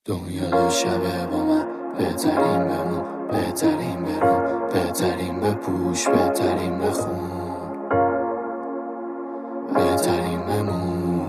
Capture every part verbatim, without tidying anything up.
دنیا دو شبه با من، بهترین بمون، بهترین برون، بهترین بپوش، بهترین بخون، بهترین بمون.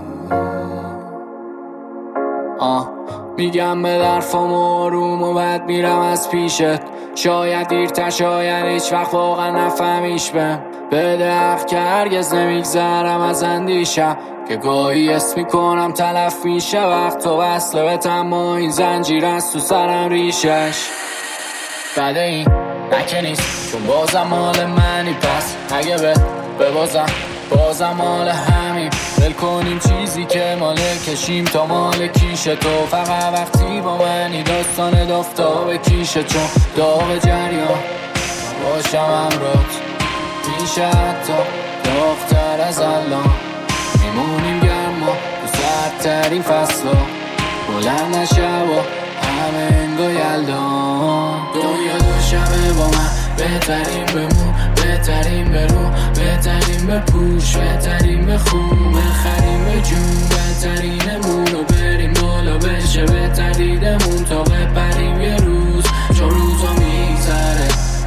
آه میگم به درفام آروم و بعد میرم از پیشت. شاید دیرتر، شاید هیچ وقت واقعا نفهمیش بهم. بده حق که هرگز نمیگذرم از اندیشم که گاهی اسم میکنم تلف میشه وقت و وصله به تما این زنجیر از تو سرم ریشش. بده این نکه نیست چون بازم مال منی، پس اگه به ببازم بازم مال همین. دل کنیم چیزی که مال کشیم تا مال کیش تو. فقط وقتی با منی داستان دافتاب کیشه، چون داغ جریان باشم همراهت میشه حتی داغ‌تر از الان. میمونیم گرما تو سردترین فصلا، بلند نشب و همه انگاه یلدان. دنیا دو شبه با من، بهترین بمون، بهترین برو، بهترین بپوش، بهترین بخون، بخریم به جون، بهترینمون رو بریم بالا بشه بهتر دیدمون تا بپریم یه روز. چون روزا میگذره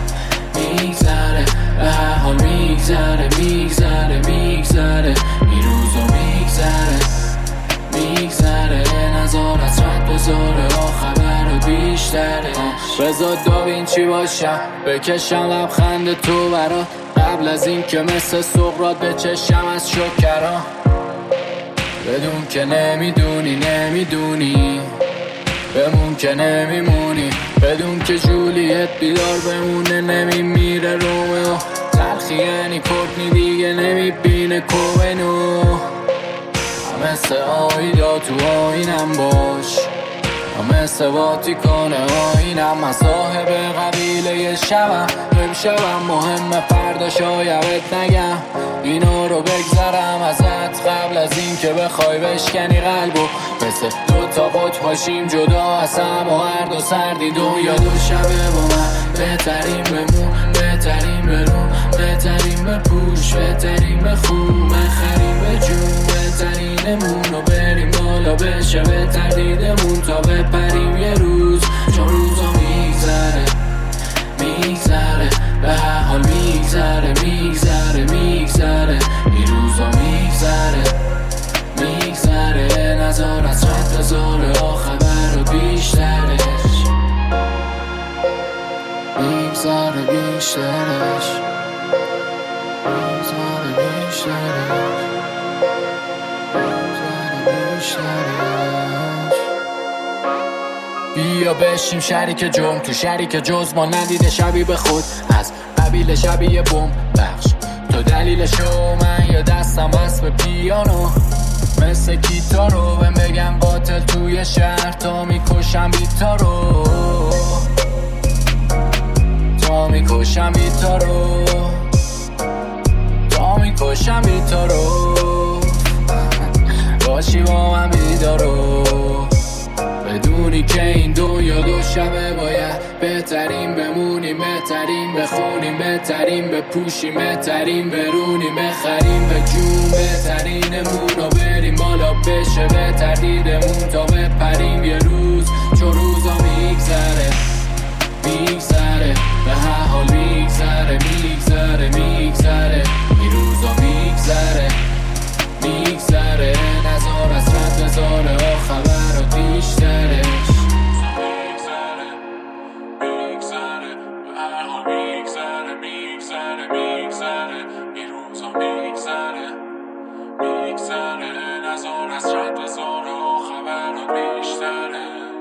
میگذره به هر حال میگذره میگذره میگذره این روزا میگذره میگذره. نظار از رد بذاره آخبر رو بیشتره. بذار داوین چی باشم بکشم لبخند تو برات، قبل از این که مثل سقراط بچشم از شکرها. بدون که نمیدونی نمیدونی بمون که نمیمونی، بدون که جولیت بیدار بمونه نمیمیره رومئو. تلخی یعنی کورتنی دیگه نمیبینه کوهنو. مثل آیدا تو آینم باش، مثل واتیکانه آینم. من صاحب قبیله شبم، امشبم مهمه فردا شایدت نگم اینا رو بگذرم ازت قبل از این که بخوای بشکنی قلبو. مثل دوتا قطب باشیم جدا از هم و هر دو سردی. دنیا دو شبه با من، بهترین بمون، بهترین برون، بهترین بپوش، بهترین بخون، بخریم به جون، بهترینمون رو بریم بالا بشه بهتر دیدمون تا بپریم یه روز. چون روزا میگذره میگذره به هر حال میگذره میگذره میگذره این روزا میگذره میگذره. نظار از رد بذاره آخبر رو بیشترش میگذره بیشترش میگذره بیشترش میگذره بیشترش. بیا بشیم شریک جرم تو شریک جز ما ندیده شبیه به خود از قبیل شبیه بوم بخش. تو دلیلشو من یا دستم بس به پیانو مثل گیتار رو بهم بگم قاتل توی شهر تا میکشم بیتا رو، تا میکشم بیتا رو، تا میکشم بیتا رو. باشی با من بیدارو بدونی که این دنیا دو شبه باید بهترین بمونیم، بهترین بخونیم، بهترین بپوشیم، بهترین برونیم، بخریم به جون، بهترینمون رو بریم بالا بشه بهتر دیدمون تا بپریم یه روز. چون روزا میگذره میگذره به هر حال میگذره میگذره میگذره این روزا میگذره میگذره. نظار از رد بذاره آخبر رو بیشترش میگذره میگذره به هر حال میگذره میگذره میگذره این روزا میگذره میگذره. نظار از رد بذاره آخبر رو بیشتره.